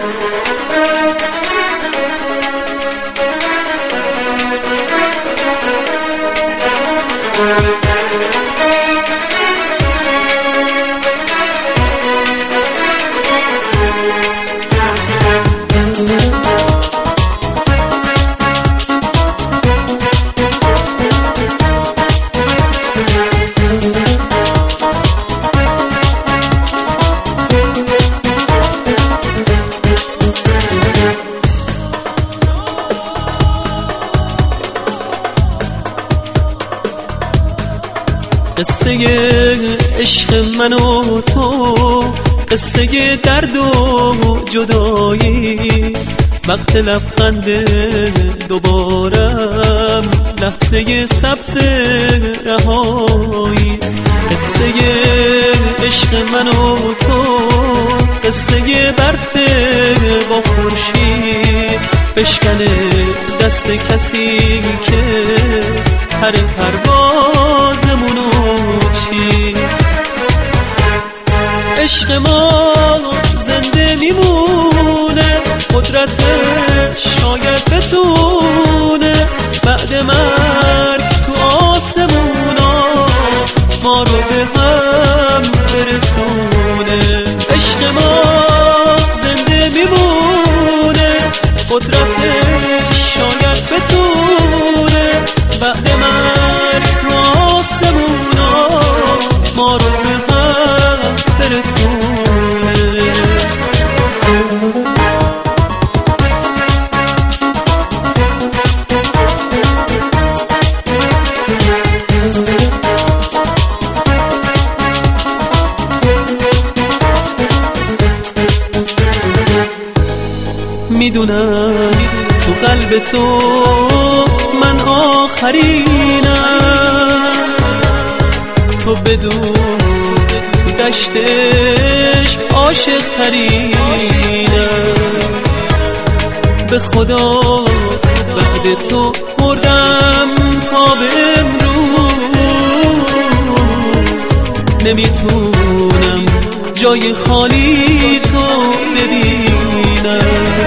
قصه عشق من و تو قصه درد و جداییست. وقت لبخند دوبارم لحظه سبز رهاییست. قصه عشق من و تو قصه برف با خورشید بشکنه دست کسی که پر پروازمونو چی. عشق ما زنده میمونه، قدرتش شاید بتونه بعد مرگ تو آسمونا ما رو به هم برسونه. عشق ما زنده میمونه، قدرتش شاید بتونه بعد مرگ تو آسمونا ما رو به هم برسونه. میدونم تو قلب تو من آخرینم، تو بدون تو دشتش عاشق ترینم. به خدا بعد تو مردم تا به امروز نمیتونم جای خالی تو ببینم.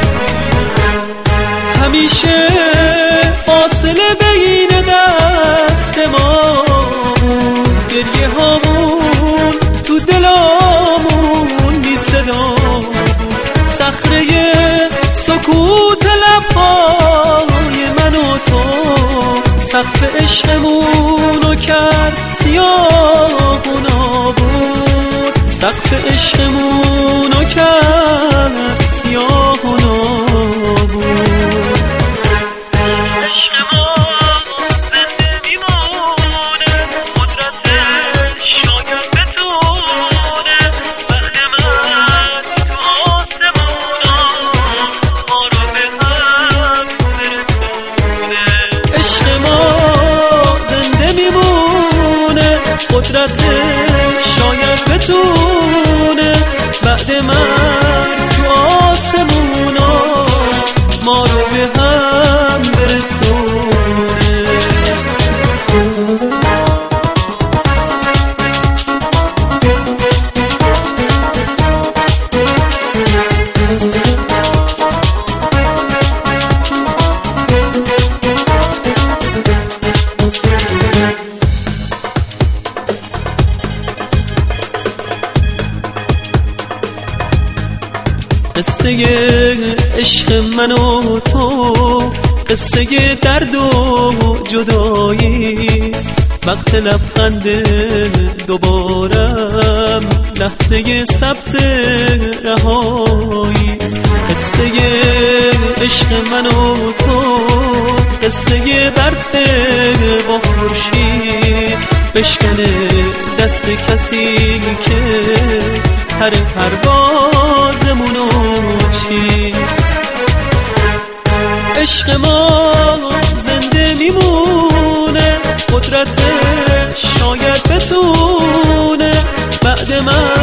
همیشه فاصله بین دست ما، گریه هامون تو دلامون بی صدا، صخره سکوت لبهای من و تو سقف عشقمونو کرد سیاه و نابود. سقف عشقمونو کرد سیاه و نابود. قدرت شاید بتونه بعد مرگ تو آسمونا ما رو به هم برسونه. قصه عشق من و تو قصه درد و جداییست. وقت لبخند دوبارم لحظه سبز رهاییست. قصه عشق من و تو قصه برف با خورشید بشکنه دست کسی که پر پروازمونو چی. عشق ما زنده میمونه، قدرتش شاید بتونه بعد من